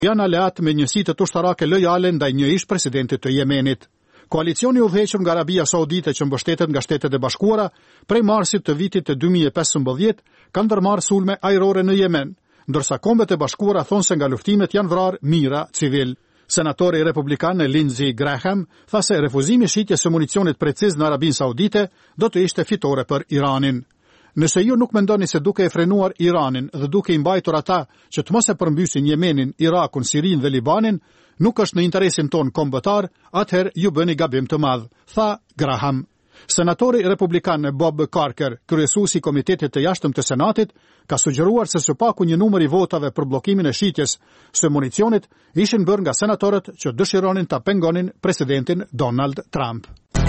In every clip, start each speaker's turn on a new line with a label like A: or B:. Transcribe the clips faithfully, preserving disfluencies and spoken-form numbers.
A: janë aleat me njësi të ushtarake lojale ndaj një ish presidentit të Jemenit. Koalicioni i udhëhequr nga Arabia Saudite që mbështetet nga Shtetet e Bashkuara prej marsit të vitit të dy mijë e pesëmbëdhjetë kanë ndërmarrë sulme ajrore në Yemen, ndërsa Kombet e Bashkuara thonë se nga luftimet janë vrarë mijëra civil. Senatori republikan Lindsey Graham tha se refuzimi i shitjes së municionit preciz në Arabinë Saudite do të ishte fitore për Iranin. Nëse ju nuk mendoni se duke e frenuar Iranin dhe duke i mbajtur ata që të mos e përmbysin Yemenin, Irakun, Sirinë dhe Libanin, nuk është në interesin ton kombëtar, atëherë ju bëni gabim të madh, tha Graham. Senatori republikan Bob Corker, kryesuesi i Komitetit të Jashtëm të Senatit, ka sugjeruar se së paku një numër i votave për bllokimin e shitjes së municionit ishin bërë nga senatorët që dëshironin ta pengonin presidentin Donald Trump.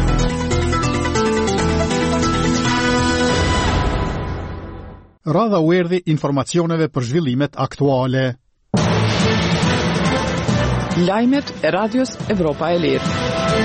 A: Radha u erdhi informacioneve për zhvillimet aktuale.
B: Lajmet e Radios Evropa e Lirë.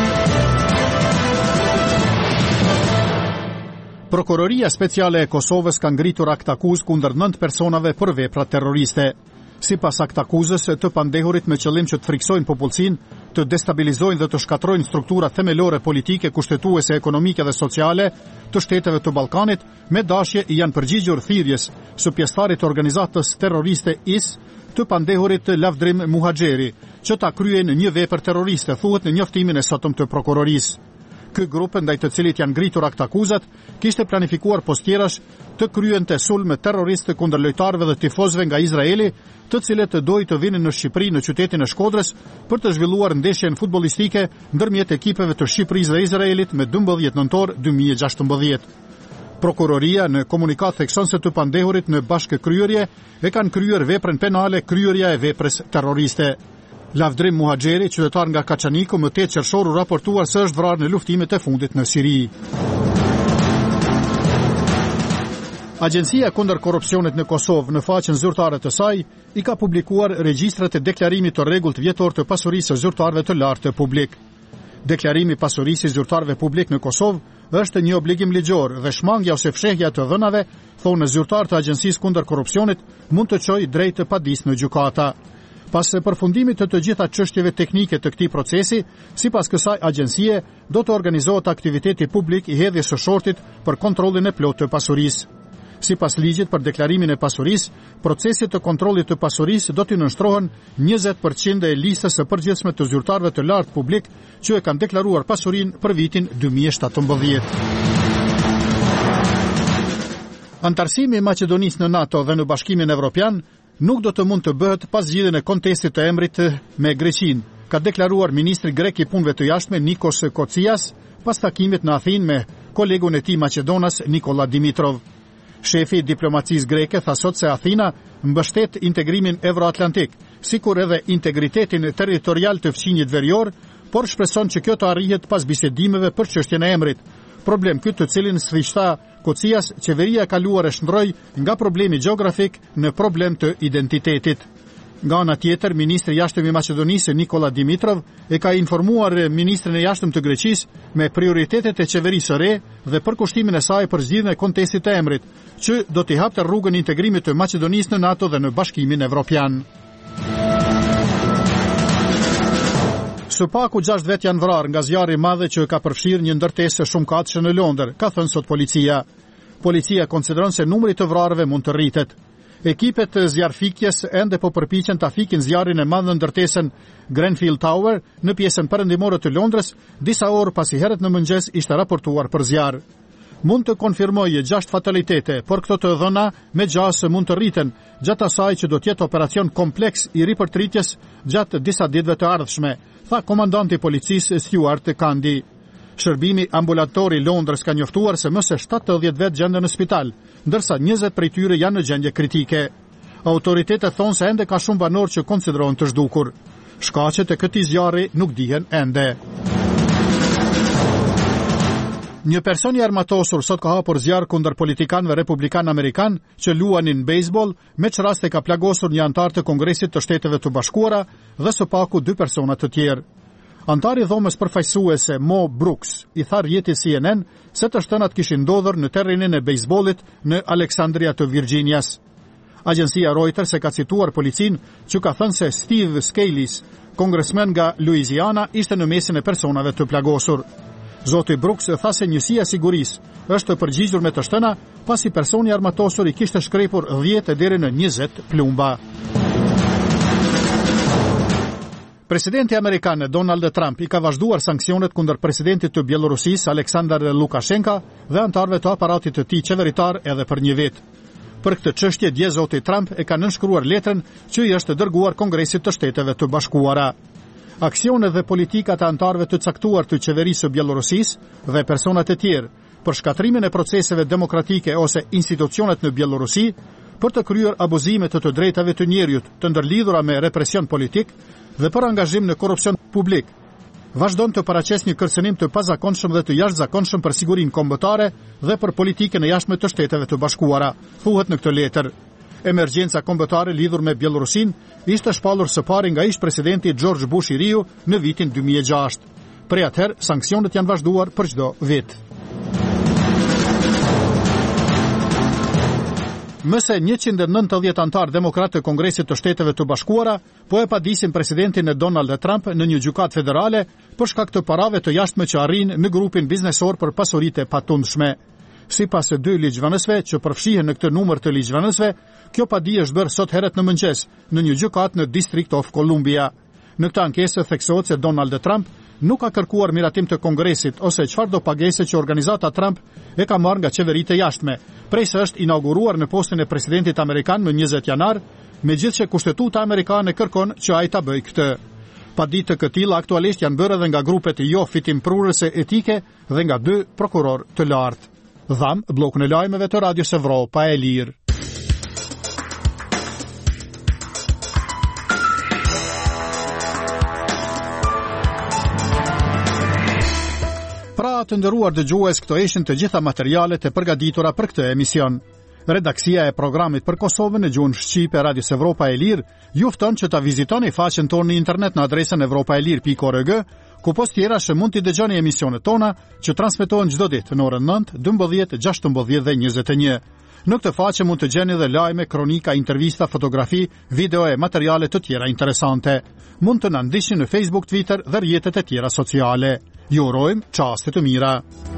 A: Prokuroria Speciale e Kosovës ka ngritur akt akuzë kundër nëntë personave për vepra terroriste. Sipas akt akuzës të pandehurit me qëllim që të friksojnë popullsinë, të destabilizojnë dhe të shkatrojnë struktura themelore politike, kushtetuese, ekonomike dhe sociale të shteteve të Ballkanit, me dashje i janë përgjigjur thirrjes së pjesëtarit të organizatës terroriste I S të pandehurit Lavdrim Muhaxheri, që ta kryejnë një vepër terroriste, thuhet në njoftimin e sotëm të prokurorisë. Ky grup, ndaj të cilit janë ngritur akt akuzat, kishte planifikuar postjerash të kryente sulme terroriste kundër lojtarëve dhe tifozëve nga Izraeli, të cilët dojnë të vinin në Shqipëri në qytetin e Shkodrës për të zhvilluar ndeshjen futbollistike ndërmjet ekipeve të Shqipërisë dhe Izraelit me dymbëdhjetë nëntor dy mijë e gjashtëmbëdhjetë. Prokuroria në komunikat thekson se të pandehurit në bashkëkryerje e kanë kryer veprën penale kryerja e veprës terroriste. Lavdrim Muhaxheri, qytetar nga Kaçaniku, më tetë qershor u raportuar se është vrarë në luftimet e fundit në Siri. Agjencia kundër korrupsionit në Kosovë në faqen zyrtare të saj i ka publikuar regjistrat e deklarimit të rregullt vjetor të pasurisë së zyrtarëve të lartë të publik. Deklarimi i pasurisë së zyrtarëve publik në Kosovë është një obligim ligjor dhe shmangja ose fshehja të dhënave, thonë zyrtar të Agjencisë kundër korrupsionit, mund të çojë drejt të padisë në gjykata. Pas përfundimit të të gjitha çështjeve teknike të këtij procesi, sipas kësaj agjencie, do të organizohet aktiviteti publik i hedhjes së shortit për kontrollin e plotë të pasurisë. Sipas ligjit për deklarimin e pasurisë, procesi të kontrollit të pasurisë do të nënshtrohen njëzet përqind e listës së përgjithshme të zyrtarëve të lartë publik që e kanë deklaruar pasurinë për vitin dy mijë e shtatëmbëdhjetë. Antarësimi i Maqedonisë në NATO dhe në Bashkimin Evropian nuk do të mund të bëhet pas zgjidhjen e kontestit të emrit me Greqinë, ka deklaruar ministri grek i punëve të jashtme Nikos Kocias pas takimit në Athinë me kolegun e tij Maqedonas Nikola Dimitrov. Shefi i diplomacisë greke tha sot se Athina mbështet integrimin evroatlantik, sikur edhe integritetin territorial të fqinjit verior, por shpreson që kjo të arrihet pas bisedimeve për çështjen e emrit. Problem ky të cilin sfishta Kocias, qeveria e kaluar e shndroi nga problemi gjeografik në problem të identitetit. Nga ana tjetër, ministri i jashtëm i Maqedonisë Nikola Dimitrov e ka informuar ministrin e jashtëm të Greqisë me prioritetet e qeverisë së re dhe për kushtimin e saj për zgjidhjen e kontestit të emrit, që do t'i hapte rrugën integrimit të Maqedonisë në NATO dhe në Bashkimin Evropian. Së paku gjashtë vet janë vrarë nga zjarri i madh që ka përfshirë një ndërtesë shumëkatëshe në Londër, ka thënë sot policia. Policia konsideron se numri i të vrarëve mund të rritet. Ekipet e zjarrfikjes ende po përpiqen ta fikin zjarrin e madh në ndërtesën Grenfell Tower në pjesën perëndimore të Londrës, disa orë pasi herët në mëngjes ishte raportuar për zjarr. Mund të konfirmojë gjashtë fatalitete, por këto të dhëna me gjasë mund të rriten, gjatë asaj që do të jetë operacion kompleks i ripërtritjes gjatë disa ditëve të ardhshme, tha komandanti i policisë Stuart Candy. Shërbimi ambulator i Londrës ka njoftuar se më së shtatëdhjetë vet gjenden në spital, ndërsa njëzet prej tyre janë në gjendje kritike. Autoritetet thonë se ende ka shumë banorë që konsiderohen të zhdukur. Shkaqet e këtij zjarri nuk dihen ende. Një person i armatosur sot ka hapur zjarr kundër politikanëve republikan amerikan që luanin baseball, me që raste ka plagosur një antar të Kongresit të Shteteve të Bashkuara dhe së paku dy persona të tjerë. Antari i dhomës përfaqësuese Mo Brooks i tha rrjetit C N N se të shtënat kishin ndodhur në terrenin e baseballit në Alexandria të Virginias. Agjencia Reuters e ka cituar policin që ka thënë se Steve Scalise, kongresmen nga Louisiana, ishte në mesin e personave të plagosur. Zoti Brooks tha se njësia sigurisë është përgjigjur me të shtëna pasi personi armatosur i kishte shkrepur dhjetë deri në njëzet plumba. Presidenti amerikan Donald Trump i ka vazhduar sanksionet kundër presidentit të Bielorusisë Aleksandar Lukashenko dhe antarëve të aparatit të tij qeveritar edhe për një vit. Për këtë çështje dje zoti Trump e ka nënshkruar letrën që i është dërguar Kongresit të Shteteve të Bashkuara. Aksionet dhe politikat e antarëve të caktuar të qeverisë së Bielorusisë dhe personat e tjerë për shkatrimin e proceseve demokratike ose institucionet në Bielorusi për të kryer abuzime të të drejtave të njerëzit të ndërlidhura me represion politik dhe për angazhim në korrupsion publik, vazhdon të paraqes një kërcënim të pazakonshëm dhe të jashtëzakonshëm për sigurinë kombëtare dhe për politikën e jashtme të Shteteve të Bashkuara, thuhet në këtë letër. Emergjenca kombëtare lidhur me Bielorusin ishte shpallur së pari nga ish presidenti George Bush i riu në vitin dy mijë e gjashtë. Prej atëherë, sanksionet janë vazhduar për çdo vit. Më se njëqind e nëntëdhjetë antar demokrat të Kongresit të Shteteve të Bashkuara po e padisin presidentin e Donald Trump në një gjykatë federale për shkak të parave të jashtme që arrin në grupin biznesor për pasuritë e patundshme. Sipas së dy ligjvënësve që përfshihen në këtë numër të ligjvënësve, kjo padi është bërë sot herët në mëngjes në një gjykatë në District of Columbia. Në këtë ankesë theksohet se Donald Trump nuk ka kërkuar miratim të Kongresit ose çfarëdo pagese që organizata Trump e ka marrë nga qeveritë e jashtme, prej se është inauguruar në postin e presidentit amerikan më njëzet janar, megjithse kushtetuta amerikane kërkon që ai ta bëjë këtë. Paditë të këtilla aktualisht janë bërë edhe nga grupet jo fitimprurëse etike dhe nga dy prokuror të lartë. Dham, blokun e lajmeve të Radios Evropa e Lirë. Pra të nderuar dëgjues, këto ishin të gjitha materialet e përgatitura për këtë emision. Redaksia e programit për Kosovën në gjuhën shqipe Radios Evropa e Lirë ju fton që ta vizitoni faqen tonë në internet në adresën evropaelir pikë org, ku post tjera që mund t'i dëgjoni emisionet tona që transmetohen çdo ditë në orën nëntë, dymbëdhjetë, gjashtëmbëdhjetë dhe njëzet e një. Në këtë faqe mund të gjeni dhe lajme, kronika, intervista, fotografi, video e materiale të tjera interesante. Mund të na ndiqni në Facebook, Twitter dhe rrjetet e tjera sociale. Ju urojmë çaste të mira.